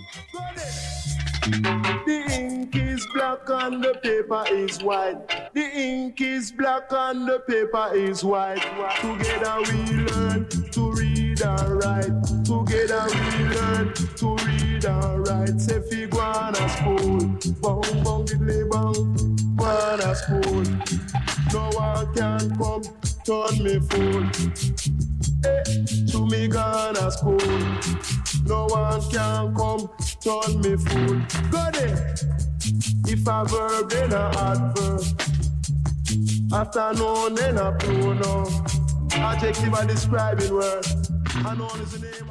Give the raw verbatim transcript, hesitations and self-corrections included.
The ink is black and the paper is white. The ink is black and the paper is white. Together we learn to read and write. Together we learn to read and write. Say fi go on a school, bong bong diddly bong, go on a school. No one can come turn me fool. Hey, to me Ghana school. No one can come turn me fool. Go there. If a verb then a adverb, afternoon then a pronoun, adjective a describing word. I know is the name.